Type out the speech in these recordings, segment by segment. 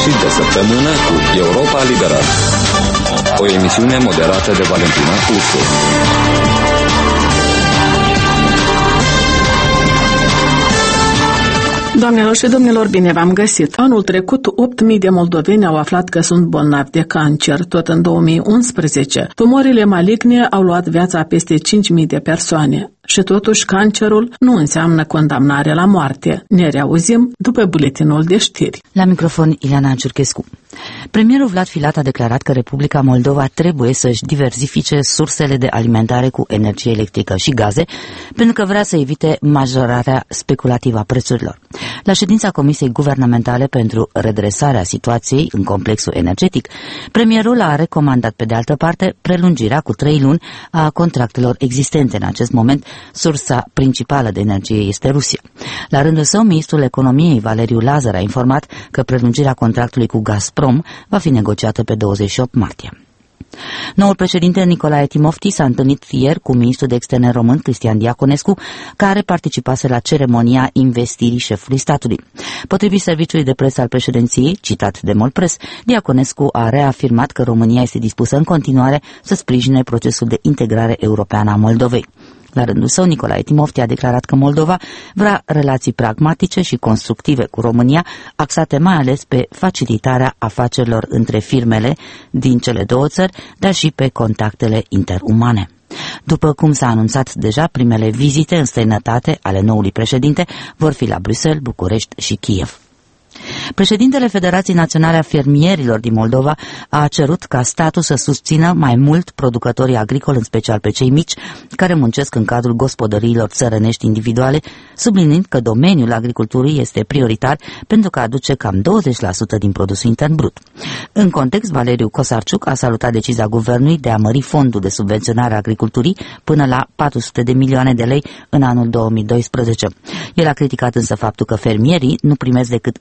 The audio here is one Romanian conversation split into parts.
sfârșit de săptămână cu Europa Liberă. O emisiune moderată de Valentina Ursu. Doamnelor și domnilor, bine v-am găsit! Anul trecut, 8.000 de moldoveni au aflat că sunt bolnavi de cancer. Tot în 2011, tumorile maligne au luat viața a peste 5.000 de persoane. Și totuși, cancerul nu înseamnă condamnare la moarte. Ne reauzim după buletinul de știri. La microfon, Ileana Ciurchescu. Premierul Vlad Filat a declarat că Republica Moldova trebuie să-și diversifice sursele de alimentare cu energie electrică și gaze, pentru că vrea să evite majorarea speculativă a prețurilor. La ședința Comisiei Guvernamentale pentru redresarea situației în complexul energetic, premierul a recomandat pe de altă parte prelungirea cu 3 luni a contractelor existente. În acest moment, sursa principală de energie este Rusia. La rândul său, ministrul economiei Valeriu Lazar a informat că prelungirea contractului cu Gazprom va fi negociată pe 28 martie. Noul președinte Nicolae Timofti s-a întâlnit ieri cu ministrul de externe român Cristian Diaconescu, care participase la ceremonia investirii șefului statului. Potrivit serviciului de presă al președinției, citat de Molpress, Diaconescu a reafirmat că România este dispusă în continuare să sprijine procesul de integrare europeană a Moldovei. La rândul său, Nicolae Timofti a declarat că Moldova vrea relații pragmatice și constructive cu România, axate mai ales pe facilitarea afacerilor între firmele din cele două țări, dar și pe contactele interumane. După cum s-a anunțat deja, primele vizite în străinătate ale noului președinte vor fi la Bruxelles, București și Kiev. Președintele Federației Naționale a Fermierilor din Moldova a cerut ca statul să susțină mai mult producătorii agricoli, în special pe cei mici, care muncesc în cadrul gospodăriilor țărănești individuale, subliniind că domeniul agriculturii este prioritar pentru că aduce cam 20% din produsul intern brut. În context, Valeriu Cosarciuc a salutat decizia guvernului de a mări fondul de subvenționare a agriculturii până la 400 de milioane de lei în anul 2012. El a criticat însă faptul că fermierii nu primesc decât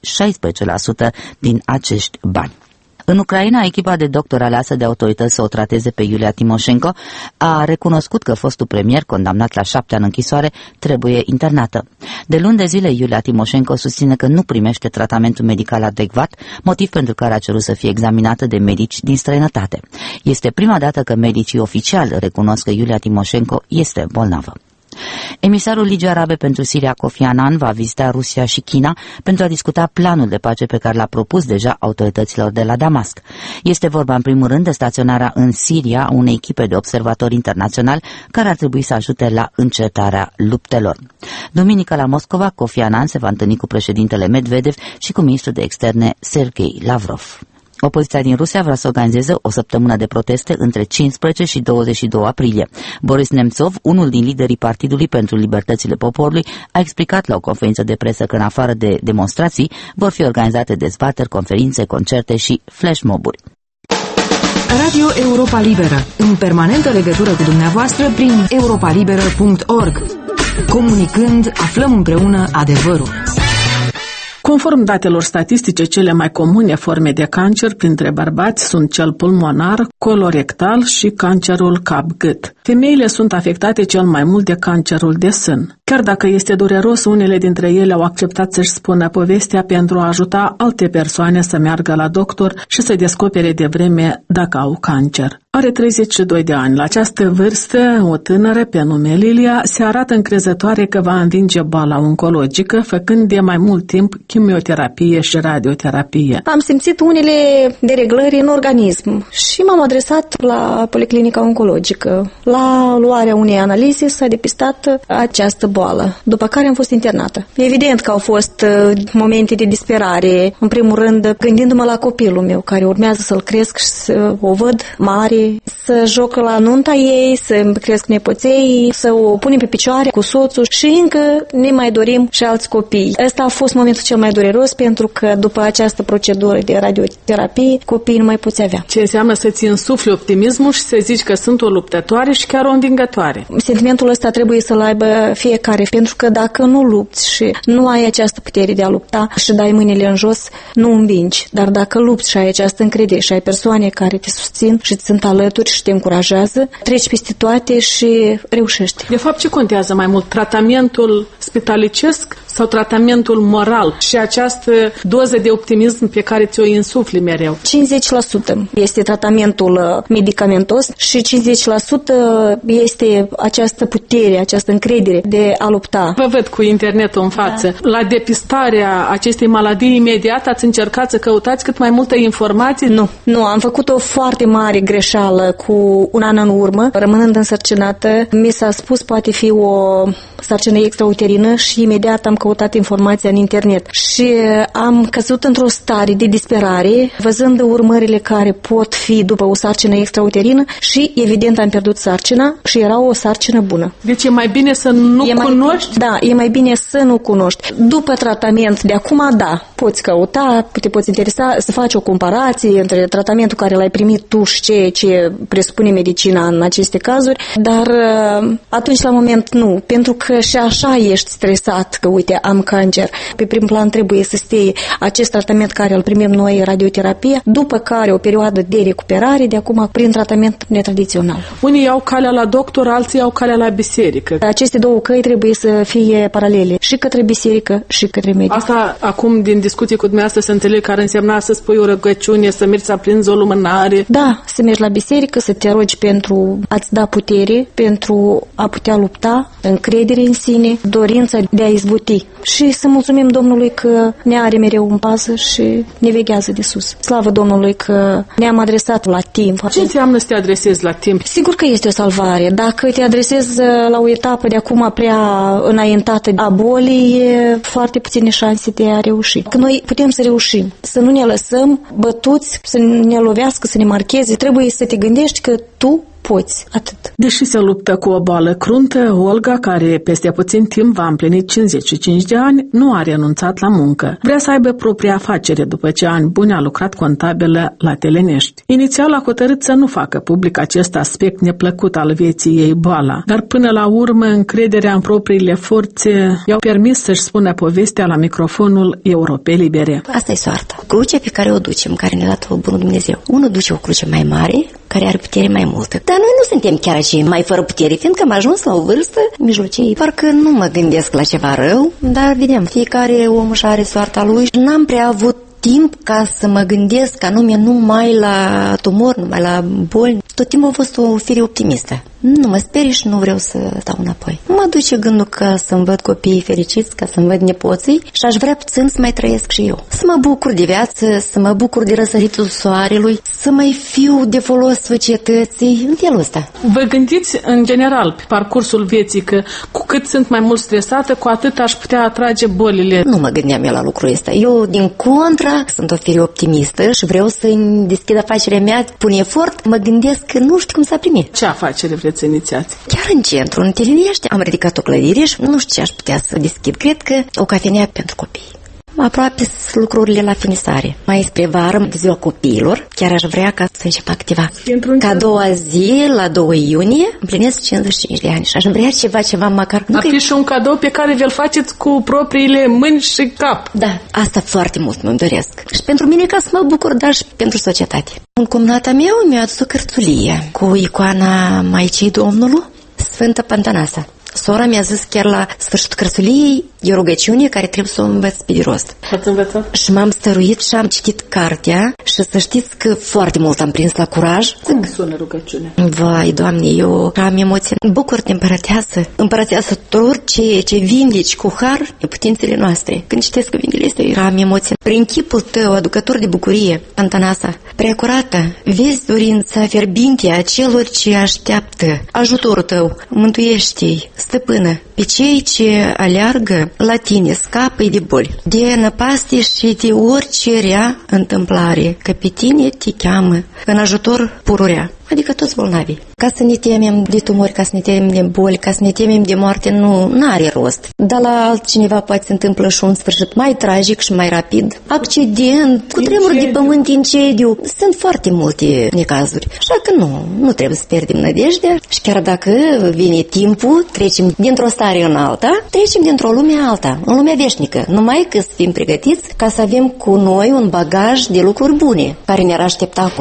16% din acești bani. În Ucraina, echipa de doctori aleasă de autorități să o trateze pe Iulia Timoșenko a recunoscut că fostul premier, condamnat la 7 ani închisoare, trebuie internată. De luni de zile, Iulia Timoșenko susține că nu primește tratamentul medical adecvat, motiv pentru care a cerut să fie examinată de medici din străinătate. Este prima dată că medicii oficiali recunosc că Iulia Timoșenko este bolnavă. Emisarul Ligii Arabe pentru Siria, Kofi Annan, va vizita Rusia și China pentru a discuta planul de pace pe care l-a propus deja autorităților de la Damasc. Este vorba în primul rând de staționarea în Siria unei echipe de observatori internaționali care ar trebui să ajute la încetarea luptelor. Duminică la Moscova, Kofi Annan se va întâlni cu președintele Medvedev și cu ministrul de externe Sergei Lavrov. Opoziția din Rusia vrea să organizeze o săptămână de proteste între 15 și 22 aprilie. Boris Nemtsov, unul din liderii Partidului pentru Libertățile Poporului, a explicat la o conferință de presă că în afară de demonstrații vor fi organizate dezbateri, conferințe, concerte și flashmoburi. Radio Europa Liberă, în permanentă legătură cu dumneavoastră prin europalibera.org. Comunicând, aflăm împreună adevărul. Conform datelor statistice, cele mai comune forme de cancer printre bărbați sunt cel pulmonar, colorectal și cancerul cap-gât. Femeile sunt afectate cel mai mult de cancerul de sân. Chiar dacă este dureros, unele dintre ele au acceptat să-și spună povestea pentru a ajuta alte persoane să meargă la doctor și să descopere de vreme dacă au cancer. Are 32 de ani. La această vârstă, o tânără pe nume Lilia se arată încrezătoare că va învinge boala oncologică, făcând de mai mult timp chimioterapie și radioterapie. Am simțit unele dereglări în organism și m-am adresat la policlinica oncologică. La luarea unei analize s-a depistat această boală, după care am fost internată. Evident că au fost momente de disperare, în primul rând gândindu-mă la copilul meu, care urmează să-l cresc și să o văd mare, să joc la nunta ei, să cresc nepoței, să o punem pe picioare cu soțul și încă ne mai dorim și alți copii. Ăsta a fost momentul cel mai dureros, pentru că după această procedură de radioterapie, copiii nu mai poți avea. Ce înseamnă să-ți însufli optimismul și să zici că sunt o luptătoare și chiar o învingătoare. Sentimentul ăsta trebuie să-l aibă fiecare, pentru că dacă nu lupți și nu ai această putere de a lupta și dai mâinile în jos, nu învingi. Dar dacă lupți și ai această încredere și ai persoane care te susțin și sunt alături și te încurajează, treci peste toate și reușești. De fapt, ce contează mai mult? Tratamentul spitalicesc sau tratamentul moral și această doză de optimism pe care ți-o insufli mereu? 50% este tratamentul medicamentos și 50% este această putere, această încredere de a lupta. Vă văd cu internetul în față. Da. La depistarea acestei maladii imediat ați încercat să căutați cât mai multă informație? Nu, am făcut o foarte mare greșeală cu un an în urmă. Rămânând însărcinată, mi s-a spus poate fi o sarcină extrauterină și imediat am căutat informația în internet. Și am căzut într-o stare de disperare, văzând urmările care pot fi după o sarcină extrauterină și, evident, am pierdut sarcina și era o sarcină bună. Deci e mai bine să nu cunoști? Da, e mai bine să nu cunoști. După tratament, de acum, da, poți căuta, te poți interesa, să faci o comparație între tratamentul care l-ai primit tu și ceea ce presupune medicina în aceste cazuri, dar atunci, la moment, nu. Pentru că și așa ești stresat că, uite, am cancer. Pe prim plan trebuie să stea acest tratament care îl primim noi, radioterapie, după care o perioadă de recuperare, de acum prin tratament netradițional. Unii iau calea la doctor, alții iau calea la biserică. Aceste două căi trebuie să fie paralele, și către biserică și către medic. Asta, acum, din discuții cu dumneavoastră, să înțeleg că ar însemna să spui o rugăciune, să mergi să aprinzi o lumânare. Da, să mergi la biserică, să te rogi pentru a-ți da putere, pentru a putea lupta, încredere în sine, dorința de a izbuti. Și să mulțumim Domnului că ne are mereu în pază și ne veghează de sus. Slavă Domnului că ne-am adresat la timp. Ce înseamnă să te adresezi la timp? Sigur că este o salvare. Dacă te adresezi la o etapă de acum prea înaintată a bolii, e foarte puține șanse de a reuși. Că noi putem să reușim, să nu ne lăsăm bătuți, să ne lovească, să ne marcheze. Trebuie să te gândești că tu poți, atât. Deși se luptă cu o boală cruntă, Olga, care peste puțin timp va împlini 55 de ani, nu a renunțat la muncă. Vrea să aibă propria afacere după ce ani buni a lucrat contabilă la Telenești. Inițial a hotărât să nu facă public acest aspect neplăcut al vieții ei, boala, dar până la urmă încrederea în propriile forțe i-au permis să-și spună povestea la microfonul Europei Libere. Asta e soarta. Crucea pe care o ducem, care ne-a dat bunul Dumnezeu. Unul duce o cruce mai mare, care are putere mai multă. Dar noi nu suntem chiar acei mai fără putere, fiindcă am ajuns la o vârstă mijlocie. Parcă nu mă gândesc la ceva rău, dar vedem, fiecare om își are soarta lui. N-am prea avut timp ca să mă gândesc anume numai la tumor, numai la boli. Tot timpul a fost o fire optimistă. Nu mă sperii și nu vreau să stau înapoi. Mă duce gândul ca să-mi văd copiii fericiți, ca să-mi văd nepoții și aș vrea puțin să mai trăiesc și eu. Să mă bucur de viață, să mă bucur de răsăritul soarelui, să mai fiu de folos societății, în felul ăsta. Vă gândiți în general pe parcursul vieții că cu cât sunt mai mult stresată, cu atât aș putea atrage bolile? Nu mă gândeam eu la lucrul ăsta. Eu, din contra, sunt o fire optimistă și vreau să-mi deschid afacerea mea, pun efort, mă gândesc că nu știu cum să primi. Ce afacere vreți să inițiați? Chiar în centru, în Telenești, am ridicat o clădire și nu știu ce aș putea să deschid. Cred că o cafenea pentru copii. Aproape lucrurile la finisare. Mai spre vară, de ziua copiilor, chiar aș vrea ca să încep activa. Ca a doua zi, la 2 iunie, împlinesc 55 de ani și aș vrea ceva măcar. Ar fi și un cadou pe care vi-l faceți cu propriile mâini și cap. Da, asta foarte mult mă doresc. Și pentru mine ca să mă bucur, dar și pentru societate. Un cumnata meu mi-a adus o cărțulie cu icoana Maicii Domnului, Sfântă Pantanasa. Sora mi-a zis chiar la sfârșitul cărțuliei, e o rugăciune care trebuie să o învăț pe de rost. Ați învățat? Și m-am stăruit și am citit cartea și să știți că foarte mult am prins la curaj. Cum sună rugăciunea? Vai, Doamne, eu am emoții. Bucur-te, împărăteasă orice ce vindeci cu har e putințele noastre. Când citesc cuvintele astea, eu am emoții. Prin chipul tău, aducător de bucurie, Pantanasa, preacurată, vezi dorința fierbinte a celor ce așteaptă. Ajutorul tău, mântuiește-i, stăpână, pe cei ce aleargă la tine, scapă-i de boli, de năpaste și de orice rea întâmplare, că pe tine te cheamă în ajutor pururea, adică toți bolnavii. Ca să ne temem de tumori, ca să ne temem de boli, ca să ne temem de moarte, nu are rost. Dar la altcineva poate se întâmplă și un sfârșit mai tragic și mai rapid. Accident, cutremur de pământ, incendiu. Sunt foarte multe necazuri. Așa că nu trebuie să pierdem nădejdea și chiar dacă vine timpul, trecem dintr-o stare în alta, trecem dintr-o lume în alta, în lumea veșnică. Numai că să fim pregătiți ca să avem cu noi un bagaj de lucruri bune care ne-ar aștepta acolo.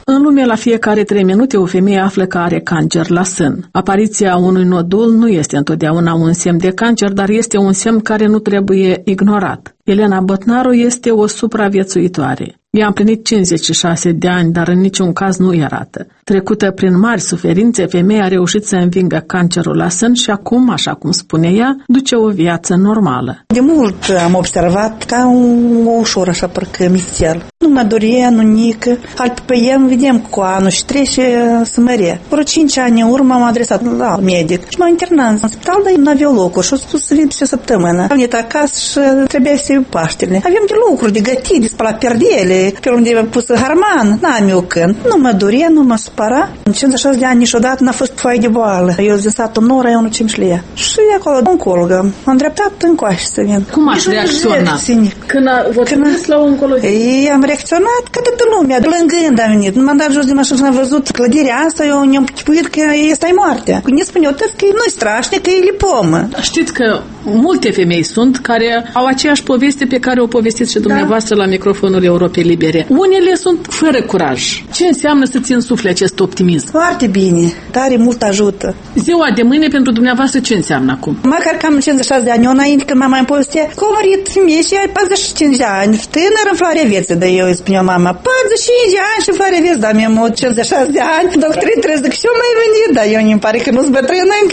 În lume, la fiecare 3 minute, o femeie află că are cancer la sân. Apariția unui nodul nu este întotdeauna un semn de cancer, dar este un semn care nu trebuie ignorat. Elena Botnaru este o supraviețuitoare. Ea a împlinit 56 de ani, dar în niciun caz nu e rată. Trecută prin mari suferințe, femeia a reușit să învingă cancerul la sân și acum, așa cum spune ea, duce o viață normală. De mult am observat ca o ușor, așa, parcă mițel. Nu mă dorea, nu nică. Pe ea vedem cu anul și trece să mărie. Vreo 5 ani în urmă m-am adresat la medic și m-am internat în spital, dar nu aveau locuri și au spus să vin peste o săptămână. Am venit acasă și trebuia să iau Paștele. Avem de lucruri, de gătit, de spălat perdele, pe unde am pus harman, n-am eu când. Nu mă dorea, nu mă supăra. În 56 de ani niciodată n-a fost foaie de boală. Eu din satul Nou, raionul Cimșlia. Și acolo, oncologă, m-am îndreptat încoace să vin. Cum ați reacționat? Când vă trimis la oncologă? Am reacționat ca toată lumea. Lângând am venit. M-am dat jos din mașină și am văzut clădirea asta, eu ne-am chipuit că este moartea. Când ne spuneau că nu-i strașnic, că e lipomă. Știți că multe femei sunt care au aceeași poveste pe care o povestiți și dumneavoastră la microfonul Europei Libere. Unele sunt fără curaj. Ce înseamnă să ții în suflet acest optimism? Foarte bine. Tare mult ajută. Ziua de mâine pentru dumneavoastră ce înseamnă acum? Măcar că am 56 de ani, eu înainte când mama îmi povestea, că a murit femeie și are 45 de ani. Tânăr în floarea vieții, dar eu îi spuneam mama, 45 de ani și în floarea vieții, dar mi-am 56 de ani. Doctorii trebuie să zic, și eu mai venit, dar eu îmi pare că nu-s bătrână încă.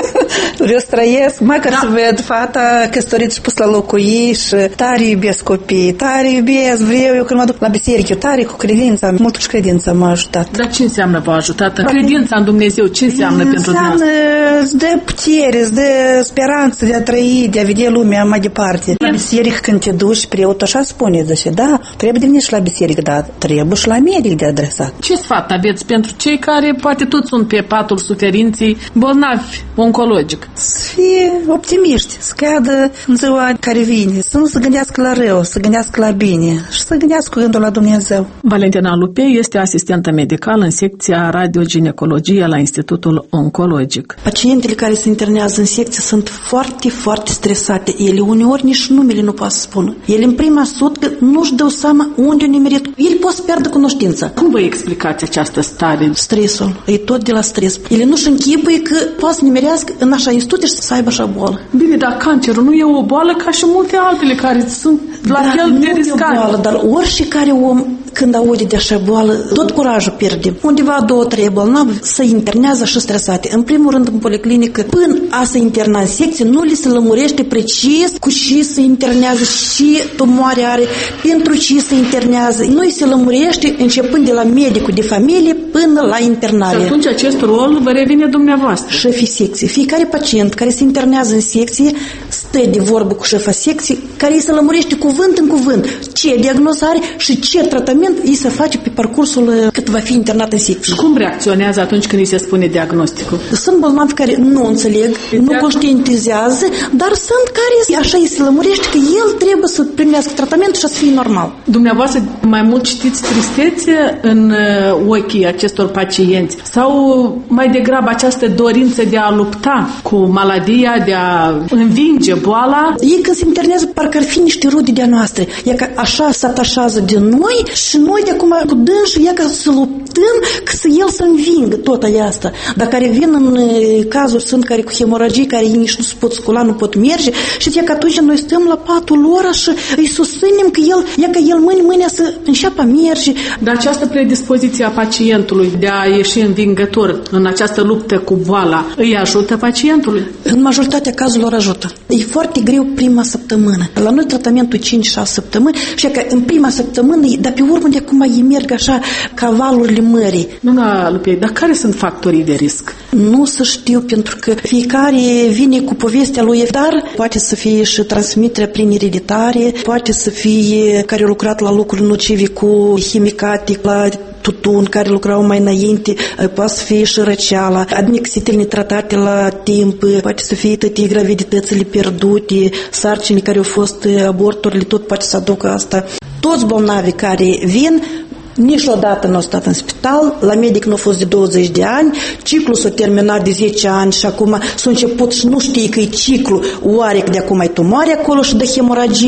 Eu străiesc, măcar să ved fata căsătorită și pus la locul ei și tare iubesc copiii, tare iubesc, vreau eu când mă duc la biserică, tare cu credința, mult cu credința m-a ajutat. Dar ce înseamnă v-a ajutat? Credința în Dumnezeu, ce înseamnă pentru dumneavoastră? Îți dă putere, îți dă speranță de a trăi, de a vedea lumea mai departe. La biserică când te duci, preotul așa spune, zice, da, trebuie de venit și la biserică, dar trebuie și la medic de adresat. Ce sfat aveți pentru cei care poate toți sunt pe patul suferinței, bolnavi, oncologic? Să fie optimiști, să creadă în ziua care vine, să nu se gândească la rău, să gândească la bine și să gândească gândul la Dumnezeu. Valentina Lupei este asistentă medicală în secția radioginecologie la Institutul Oncologic. Pacientele care se internează în secție sunt foarte, foarte stresate. Ele uneori nici numele nu pot să spună. Ele în prima sutcă nu-și dau seama unde au nimerit. Ele pot să pierdă cunoștința. Cum vă explicați această stare? Stresul. E tot de la stres. Ele nu-și închipuie că poate să nimerească în așa institut și să aibă așa boală. Bine, dar cancerul nu e o boală ca și multe altele care sunt la fel de riscante. Boală, dar oricare om când aude de așa boală, tot curajul pierde. Undeva 2-3 bolnavi se internează și stresate. În primul rând în policlinică, până a se interna în secție, nu li se lămurește precis cu ce se internează, ce tumoare are, pentru ce se internează. Nu îi se lămurește începând de la medicul de familie până la internare. Și atunci acest rol vă revine dumneavoastră. Șefii secției. Fiecare pacient care se internează în secție stă de vorbă cu șefa secției, care îi se lămurește cuvânt în cuvânt ce diagnoză are și ce tratament îi se face pe parcursul cât va fi internat în secție. Cum reacționează atunci când îi se spune diagnosticul? Sunt bolnavi care nu înțeleg, nu conștientizează, dar sunt care așa îi se lămurește că el trebuie să primească tratament și să fie normal. Dumneavoastră mai mult știți tristețe în ochii acestor pacienți sau mai degrabă această dorință de a lupta cu maladia, de a învinge boala? Ei când se internează parcă ar fi niște rude de-a noastre. E că așa se atașează de noi și noi de acum cu dânsul e ca să luptăm că să el să învingă tot asta. Dar care vin în cazuri sunt care cu hemoragii, care ei nici nu se pot scula, nu pot merge și e că atunci noi stăm la patul lor și îi susținem că el mâine să înceapă a merge. Dar această predispoziție a pacientului de a ieși învingător în această luptă cu boala îi ajută pacientului? În majoritatea cazurilor ajută. E foarte greu prima săptămână. La noi tratamentul 5-6 săptămâni și că în prima săptămână, dar pe urmă de acum ei merg așa ca valurile mării. Doamna Lupei, dar care sunt factorii de risc? Nu să știu, pentru că fiecare vine cu povestea lui, dar poate să fie și transmiterea prin ereditare, poate să fie care au lucrat la lucruri nocive cu chimicate, la tutun, care lucrau mai înainte, poate să fie și răceala, admixitele netratate la timp, poate să fie toate graviditățile pierdute, sarcini care au fost aborturile, tot poate să aducă asta. Toți bolnavi care vin, niciodată nu au stat în spital, la medic nu a fost de 20 de ani, ciclul s-a terminat de 10 ani și acum s-a început și nu știe că e ciclu, oare că de acum ai tumoare acolo și de hemoragie.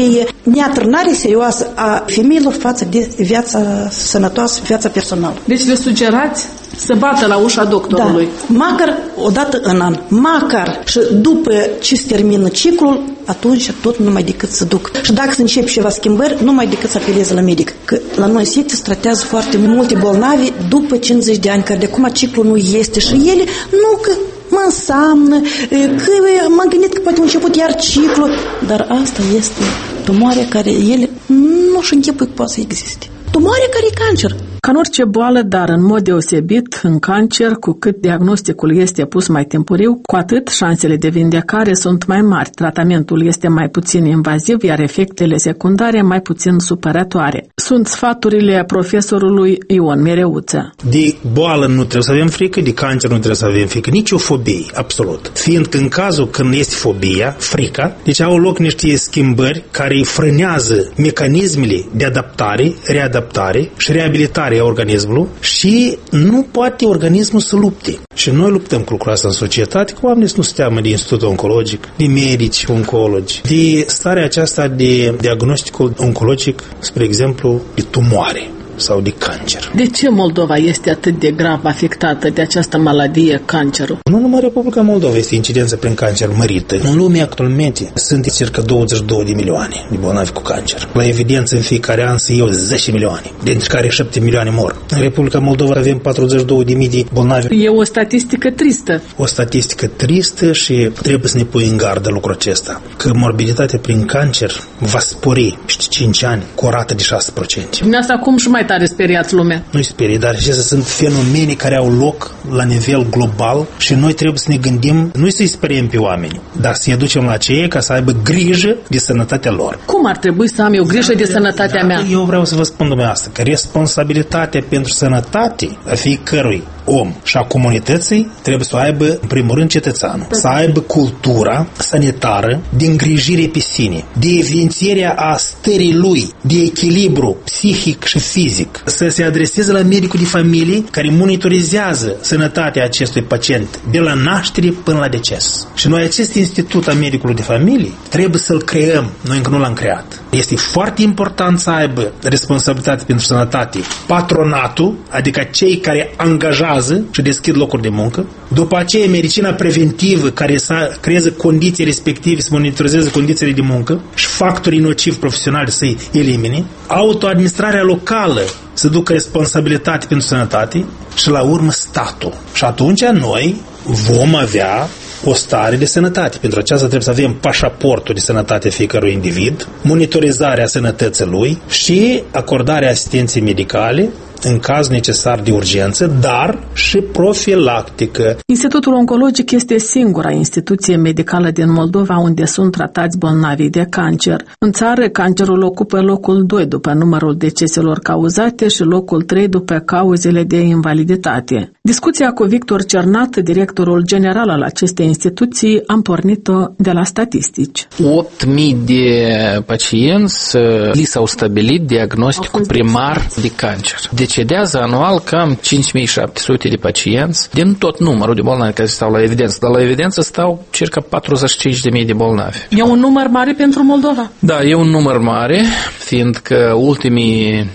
neatârnare serioasă a femeilor față de viața sănătoasă, viața personală. Deci le sugerați să bată la ușa doctorului. Da, măcar o dată în an, măcar. Și după ce se termină ciclul, atunci tot numai decât să duc. Și dacă se încep ceva schimbări, numai decât să apeleze la medic. Că la noi se tratează foarte multe bolnavi după 50 de ani, care de acum ciclul nu este și ele nu că mă înseamnă, că m-am gândit că poate a început iar ciclul, dar asta este tumoarea care ele nu-și închipui că poate să existe. Tumoarea care e cancer. Ca în orice boală, dar în mod deosebit, în cancer, cu cât diagnosticul este pus mai timpuriu, cu atât șansele de vindecare sunt mai mari, tratamentul este mai puțin invaziv, iar efectele secundare mai puțin supărătoare. Sunt sfaturile profesorului Ion Mereuță. De boală nu trebuie să avem frică, de cancer nu trebuie să avem frică, nici o fobie, absolut. Fiindcă în cazul când este fobia, frica, deci au loc niște schimbări care frânează mecanismele de adaptare, readaptare și reabilitare a organismului și nu poate organismul să lupte. Și noi luptăm cu lucrul asta în societate, că oamenii nu se teamă de institutul oncologic, de medici oncologi, de starea aceasta de diagnosticul oncologic, spre exemplu, de tumoare sau de cancer. De ce Moldova este atât de grav afectată de această maladie, cancerul? Nu numai Republica Moldova este incidență prin cancer mărită. În lume actualmente sunt circa 22 de milioane de bolnavi cu cancer. La evidență în fiecare an se iau 10 milioane, dintre care 7 milioane mor. În Republica Moldova avem 42.000 de bolnavi. E o statistică tristă. O statistică tristă și trebuie să ne pui în gardă lucrul acesta. Că morbiditatea prin cancer va spori peste 5 ani cu o rată de 6%. Dumneavoastră acum și mai tare speriați lumea. Nu-i sperie, dar acestea sunt fenomene care au loc la nivel global și noi trebuie să ne gândim, nu să-i speriem pe oameni, dar să-i aducem la aceea ca să aibă grijă de sănătatea lor. Cum ar trebui să am eu grijă de sănătatea mea? Eu vreau să vă spun dumneavoastră că responsabilitatea pentru sănătate a fiecărui om și a comunității trebuie să o aibă, în primul rând, cetățeanul. Să aibă cultura sanitară de îngrijire pe sine, de evidențierea a stării lui, de echilibru psihic și fizic. Să se adreseze la medicul de familie care monitorizează sănătatea acestui pacient de la naștere până la deces. Și noi acest institut al medicului de familie trebuie să-l creăm. Noi încă nu l-am creat. Este foarte important să aibă responsabilitate pentru sănătate patronatul, adică cei care angajează și deschid locuri de muncă. După aceea, medicina preventivă care să creeze condiții respective, să monitorizeze condițiile de muncă și factorii nocivi profesionali să-i elimine. Autoadministrarea locală să ducă responsabilitate pentru sănătate și la urmă statul. Și atunci noi vom avea o stare de sănătate. Pentru aceasta trebuie să avem pașaportul de sănătate fiecărui individ, monitorizarea sănătății lui și acordarea asistenței medicale în caz necesar de urgență, dar și profilactică. Institutul Oncologic este singura instituție medicală din Moldova unde sunt tratați bolnavii de cancer. În țară, cancerul ocupă locul 2 după numărul deceselor cauzate și locul 3 după cauzele de invaliditate. Discuția cu Victor Cernat, directorul general al acestei instituții, am pornit-o de la statistici. 8.000 de pacienți li s-au stabilit diagnosticul primar de cancer. Decedează anual cam 5.700 de pacienți din tot numărul de bolnavi care stau la evidență. Dar la evidență stau circa 45.000 de bolnavi. E un număr mare pentru Moldova? Da, e un număr mare, fiindcă ultimii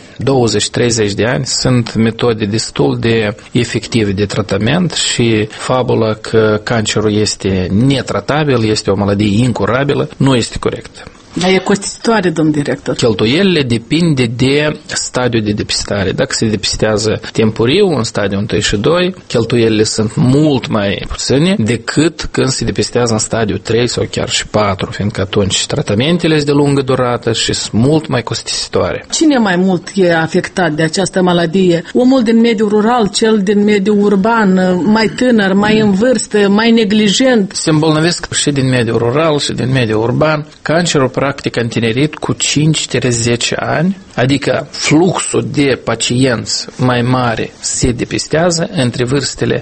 20-30 de ani sunt metode destul de efective de tratament și fabula că cancerul este netratabil, este o maladie incurabilă, nu este corectă. Dar e costisitoare, domn director. Cheltuielile depinde de stadiul de depistare. Dacă se depistează timpuriu, în stadiul 1 și 2, cheltuielile sunt mult mai puține decât când se depistează în stadiul 3 sau chiar și 4, fiindcă atunci tratamentele sunt de lungă durată și sunt mult mai costisitoare. Cine mai mult e afectat de această maladie? Omul din mediul rural, cel din mediul urban, mai tânăr, mai în vârstă, mai neglijent? Se îmbolnăvesc și din mediul rural și din mediul urban. Cancerul practic în tinerit cu 5-10 ani Adică fluxul de pacienți mai mare se depistează între vârstele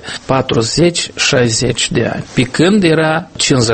40-60 de ani. Pe când era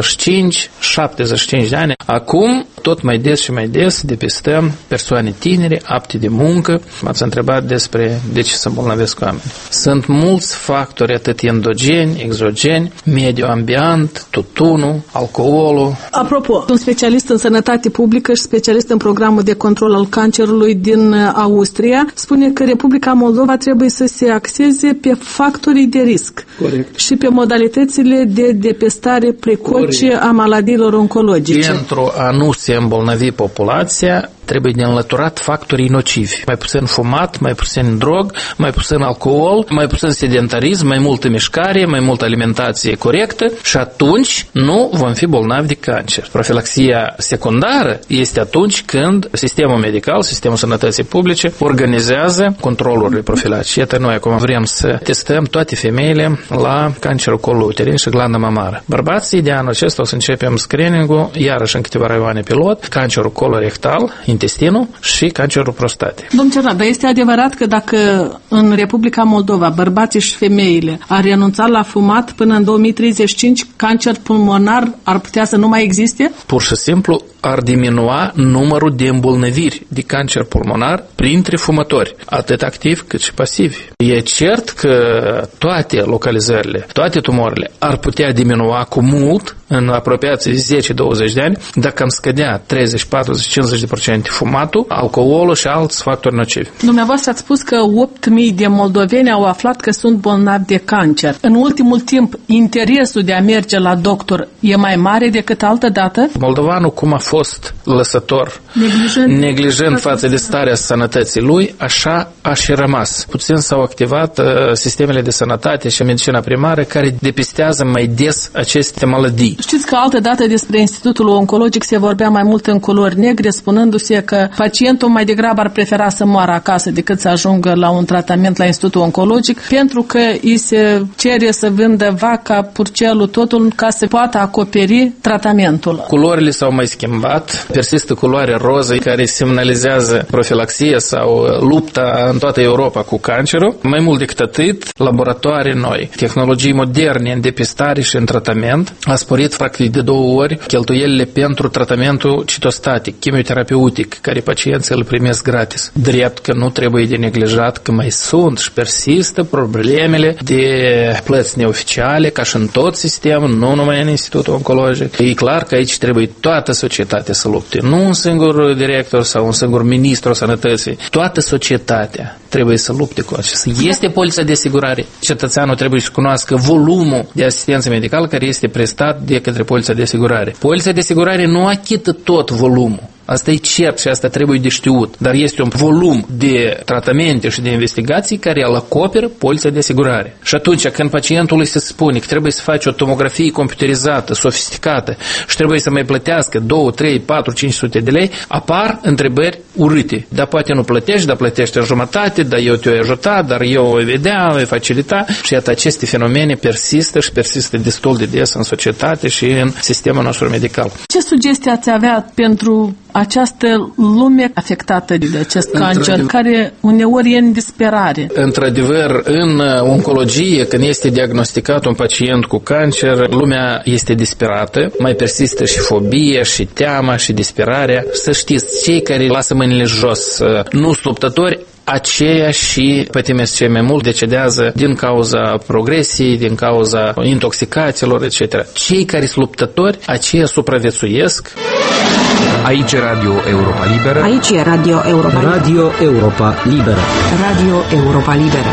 55-75 de ani, acum tot mai des și mai des depistăm persoane tinere, apte de muncă. M-ați întrebat despre de ce se îmbolnăvesc oameni. Sunt mulți factori, atât endogeni, exogeni, mediul ambient, tutunul, alcoolul. Apropo, un specialist în sănătate publică și specialist în programul de control al cancerului din Austria spune că Republica Moldova trebuie să se axeze pe factorii de risc. Corect. Și pe modalitățile de depistare precoce a maladiilor oncologice. Pentru a nu se îmbolnăvi populația, trebuie de înlăturat factorii nocivi. Mai puțin fumat, mai puțin drog, mai puțin alcool, mai puțin sedentarism, mai multă mișcare, mai multă alimentație corectă și atunci nu vom fi bolnavi de cancer. Profilaxia secundară este atunci când sistemul medical, sistemul sănătății publice organizează controlurile profilactice. Iată, noi acum vrem să testăm toate femeile la cancerul colului uterin și glanda mamară. Bărbații de anul acesta o să începem screening-ul, iarăși în câteva raioane pilot, cancerul colorectal, intestinul și cancerul prostatei. Domnul Cernar, dar este adevărat că dacă în Republica Moldova bărbații și femeile ar renunța la fumat până în 2035, cancer pulmonar ar putea să nu mai existe? Pur și simplu ar diminua numărul de îmbolnăviri de cancer pulmonar printre fumători, atât activi cât și pasivi. E cert că toate localizările, toate tumorile ar putea diminua cu mult în apropiație 10-20 de ani dacă am scădea 30, 40, 50% fumatul, alcoolul și alți factori nocivi. Dumneavoastră ați spus că 8.000 de moldoveni au aflat că sunt bolnavi de cancer. În ultimul timp, interesul de a merge la doctor e mai mare decât altă dată? Moldovanul, cum a fost lăsător, neglijent față de starea sănătății lui, așa a și rămas. Puțin s-au activat sistemele de sănătate și medicina primară care depistează mai des aceste maladii. Știți că altă dată despre Institutul Oncologic se vorbea mai mult în culori negre, spunându-se că pacientul mai degrabă ar prefera să moară acasă decât să ajungă la un tratament la Institutul Oncologic, pentru că îi se cere să vândă vaca, purcelul, totul, ca să poată acoperi tratamentul. Culorile s-au mai schimbat, persistă culoarea roză care semnalizează profilaxie sau lupta în toată Europa cu cancerul. Mai mult decât atât, laboratoare noi, tehnologii moderne în depistare și în tratament, a sporit practic de 2 ori cheltuielile pentru tratamentul citostatic, chimioterapeutic, care pacienții îl primesc gratis. Drept că nu trebuie de neglijat că mai sunt și persistă problemele de plăți neoficiale, ca și în tot sistemul, nu numai în Institutul Oncologic. E clar că aici trebuie toată societatea să lupte, nu un singur director sau un singur ministru al sănătății. Toată societatea trebuie să lupte cu acesta. Este polița de asigurare. Cetățeanul trebuie să cunoască volumul de asistență medicală care este prestat de către polița de asigurare. Polița de asigurare nu achită tot volumul. Asta e cert și asta trebuie de știut. Dar este un volum de tratamente și de investigații care îl acoperă polița de asigurare. Și atunci când pacientului se spune că trebuie să faci o tomografie computerizată, sofisticată și trebuie să mai plătească 2, 3, 4, 500 de lei, apar întrebări urâte. Dar poate nu plătești, dar plătești în jumătate, dar eu te-o ajuta, dar eu o vedea, o facilita. Și iată, aceste fenomene persistă și persistă destul de des în societate și în sistemul nostru medical. Ce sugestii ați avea pentru această lume afectată de acest cancer, care uneori e în disperare? Într-adevăr, în oncologie, când este diagnosticat un pacient cu cancer, lumea este disperată, mai persistă și fobia, și teama, și disperarea. Să știți, cei care lasă mâinile jos, nu sunt luptători, aceia și pătimesc cei mai mult decedează din cauza progresiei, din cauza intoxicațiilor, etc. Cei care sunt luptători, aceia supraviețuiesc. Aici e Radio Europa Liberă. Aici e Radio Europa Liberă. Radio Europa Liberă. Radio Europa Liberă.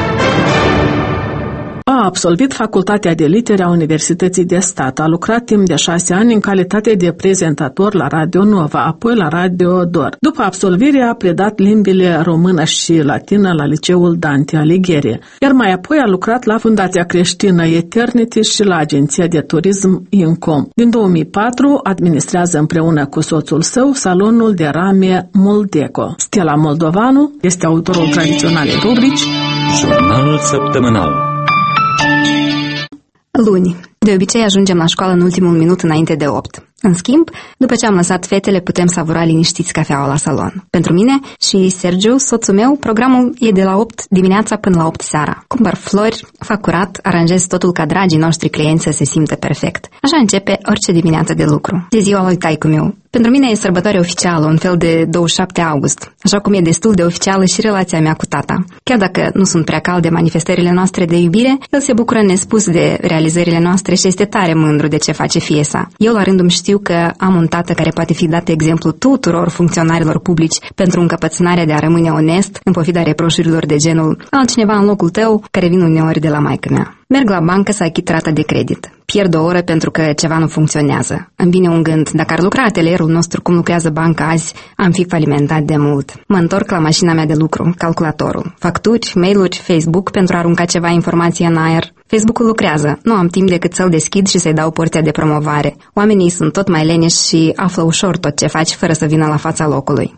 A absolvit Facultatea de Litere a Universității de Stat. A lucrat timp de 6 ani în calitate de prezentator la Radio Nova, apoi la Radio Dor. După absolvire a predat limbile română și latină la Liceul Dante Alighieri, iar mai apoi a lucrat la Fundația Creștină Eternity și la Agenția de Turism Incom. Din 2004 administrează împreună cu soțul său salonul de rame Moldeco. Stella Moldovanu este autorul tradiționalei rubrici Jurnalul săptămânal. Luni. De obicei ajungem la școală în ultimul minut înainte de 8. În schimb, după ce am lăsat fetele, putem savura liniștiți cafeaua la salon. Pentru mine și Sergiu, soțul meu, programul e de la 8 dimineața până la 8 seara. Cumpăr flori, fac curat, aranjez totul ca dragii noștri clienți să se simtă perfect. Așa începe orice dimineață de lucru. De ziua lui taică meu. Pentru mine e sărbătoare oficială, un fel de 27 august, așa cum e destul de oficială și relația mea cu tata. Chiar dacă nu sunt prea calde manifestările noastre de iubire, el se bucură nespus de realizările noastre și este tare mândru de ce face fie sa. Eu la rândul știu că am un tată care poate fi dat exemplu tuturor funcționarilor publici pentru încăpățânarea de a rămâne onest în pofida reproșurilor de genul altcineva în locul tău, care vin uneori de la maică mea. Merg la bancă să achit rata de credit. Pierd o oră pentru că ceva nu funcționează. Îmi vine un gând, dacă ar lucra atelierul nostru cum lucrează banca azi, am fi falimentat de mult. Mă întorc la mașina mea de lucru, calculatorul. Facturi, mail-uri, Facebook pentru a arunca ceva informație în aer. Facebook-ul lucrează. Nu am timp decât să-l deschid și să-i dau porția de promovare. Oamenii sunt tot mai leneși și află ușor tot ce faci fără să vină la fața locului.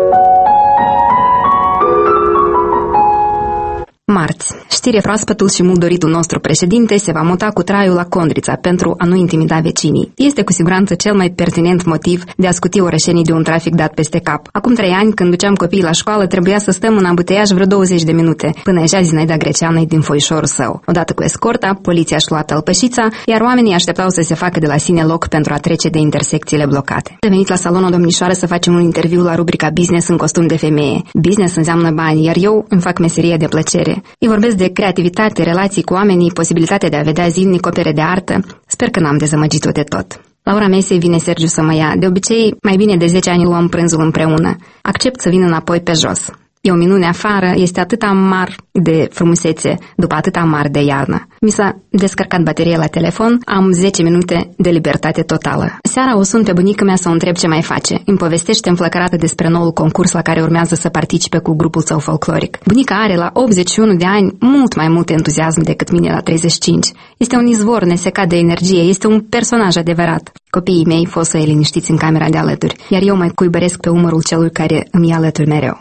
Marți. Știre, proaspătul și mult doritul nostru președinte se va muta cu traiul la Condrița pentru a nu intimida vecinii. Este cu siguranță cel mai pertinent motiv de a scuti orășenii de un trafic dat peste cap. Acum 3 ani, când duceam copiii la școală, trebuia să stăm în ambuteiaj vreo 20 de minute, până ieșea Zinaida Greceană din foișorul său. Odată cu escorta, poliția își lua tălpășița, iar oamenii așteptau să se facă de la sine loc pentru a trece de intersecțiile blocate. Am venit la salonul domnișoară să facem un interviu la rubrica Business în costum de femeie. Business înseamnă bani, iar eu îmi fac meserie de plăcere. Îi vorbesc de creativitate, relații cu oamenii, posibilitatea de a vedea zilnic opere de artă. Sper că n-am dezamăgit-o de tot. La ora mesei vine Sergiu să mă ia. De obicei, mai bine de 10 ani luăm prânzul împreună. Accept să vin înapoi pe jos. E o minune afară, este atât amar de frumusețe după atât amar de iarnă. Mi s-a descărcat bateria la telefon, am 10 minute de libertate totală. Seara o sun pe bunica mea să o întreb ce mai face. Îmi povestește înflăcărată despre noul concurs la care urmează să participe cu grupul său folcloric. Bunica are la 81 de ani mult mai mult entuziasm decât mine la 35. Este un izvor nesecat de energie, este un personaj adevărat. Copiii mei fost să-i liniștiți în camera de alături, iar eu mai cuibăresc pe umărul celui care îmi ia alături mereu.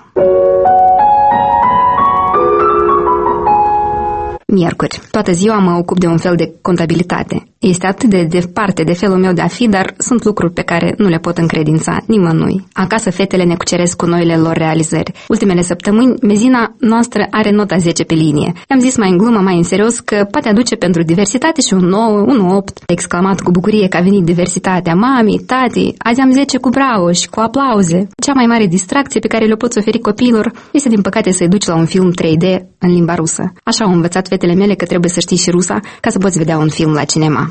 Miercuri. Toată ziua mă ocup de un fel de contabilitate. Este atât de departe de felul meu de a fi, dar sunt lucruri pe care nu le pot încredința nimănui. Acasă fetele ne cuceresc cu noile lor realizări. Ultimele săptămâni, mezina noastră are nota 10 pe linie. I-am zis mai în glumă, mai în serios, că poate aduce pentru diversitate și un 9, un 8. Exclamat cu bucurie că a venit diversitatea. Mami, tati, azi am 10 cu bravo și cu aplauze. Cea mai mare distracție pe care le poți oferi copiilor este din păcate să-i duci la un film 3D în limba rusă. Așa au învățat fetele mele că trebuie să știi și rusa ca să poți vedea un film la cinema.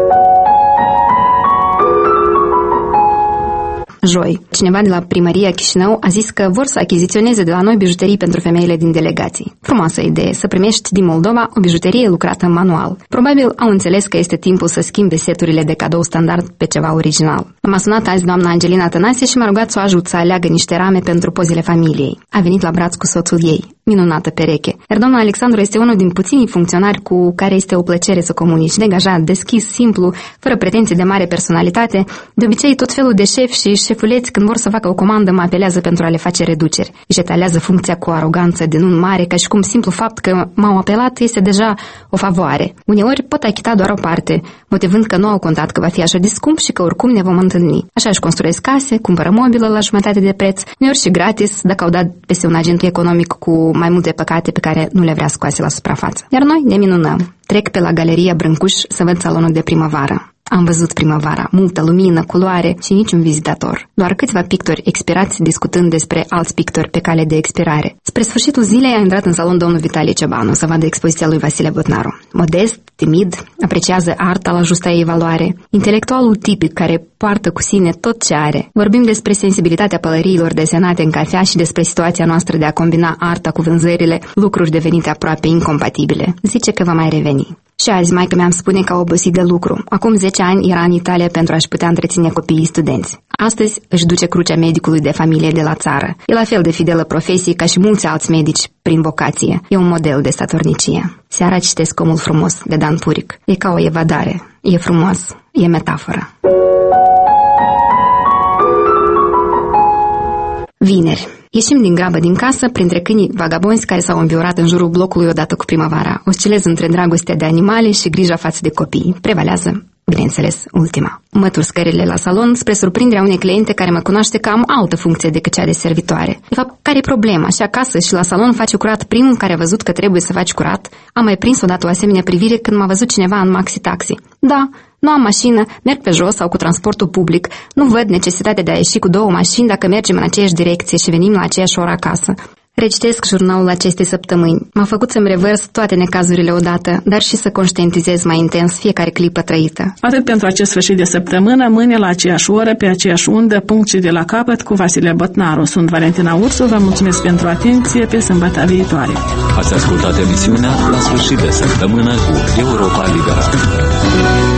Joi. Cineva de la primăria Chișinău a zis că vor să achiziționeze de la noi bijuterii pentru femeile din delegații. Frumoasă idee, să primești din Moldova o bijuterie lucrată manual. Probabil au înțeles că este timpul să schimbe seturile de cadou standard pe ceva original. M-a sunat azi doamna Angelina Tănase și m-a rugat să o ajut să aleagă niște rame pentru pozele familiei. A venit la braț cu soțul ei. Minunată pereche. Iar domnul Alexandru este unul din puținii funcționari cu care este o plăcere să comunici. Degajat, deschis, simplu, fără pretenții de mare personalitate. De obicei, tot felul de șefi și șefuleți, când vor să facă o comandă, mă apelează pentru a le face reduceri. Își etalează funcția cu o aroganță de nun mare, ca și cum simplu fapt că m-au apelat este deja o favoare. Uneori pot achita doar o parte, motivând că nu au contat că va fi așa de scump și că oricum ne vom întâlni. Așa își construiesc case, cumpără mobilă la jumătate de preț, uneori și gratis, dacă au dat peste un agent economic cu mai multe păcate pe care nu le vrea scoase la suprafață. Iar noi ne minunăm. Trec pe la Galeria Brâncuș să văd salonul de primăvară. Am văzut primăvara, multă lumină, culoare și niciun vizitator. Doar câțiva pictori expirați discutând despre alți pictori pe cale de expirare. Spre sfârșitul zilei a intrat în salon domnul Vitalie Ciobanu să vadă expoziția lui Vasile Botnaru. Modest, timid, apreciază arta la justa ei valoare. Intelectualul tipic care poartă cu sine tot ce are. Vorbim despre sensibilitatea pălăriilor desenate în cafea și despre situația noastră de a combina arta cu vânzările, lucruri devenite aproape incompatibile. Zice că va mai reveni. Și azi maică mea îmi spune că a obosit de lucru. Acum 10 ani era în Italia pentru a-și putea întreține copiii studenți. Astăzi își duce crucea medicului de familie de la țară. E la fel de fidelă profesie ca și mulți alți medici prin vocație. E un model de statornicie. Seara citesc Omul frumos de Dan Puric. E ca o evadare. E frumos. E metaforă. Vineri. Ieșim din grabă din casă, printre câinii vagabonzi care s-au înviorat în jurul blocului odată cu primăvara. Oscilez între dragostea de animale și grija față de copii. Prevalează bineînțeles, ultima. Mă tur scările la salon spre surprinderea unei cliente care mă cunoaște că am altă funcție decât cea de servitoare. De fapt, care e problema? Și acasă și la salon face curat primul care a văzut că trebuie să faci curat. Am mai prins odată o asemenea privire când m-a văzut cineva în maxi-taxi. Da, nu am mașină, merg pe jos sau cu transportul public. Nu văd necesitatea de a ieși cu 2 mașini dacă mergem în aceeași direcție și venim la aceeași oră acasă. Recitesc jurnalul acestei săptămâni. M-a făcut să-mi revărs toate necazurile odată, dar și să conștientizez mai intens fiecare clipă trăită. Atât pentru acest sfârșit de săptămână, mâine la aceeași oră, pe aceeași undă, punct și de la capăt, cu Vasile Botnaru. Sunt Valentina Ursu, vă mulțumesc pentru atenție, pe sâmbătă viitoare. Ați ascultat emisiunea La sfârșit de săptămână cu Europa Liberă.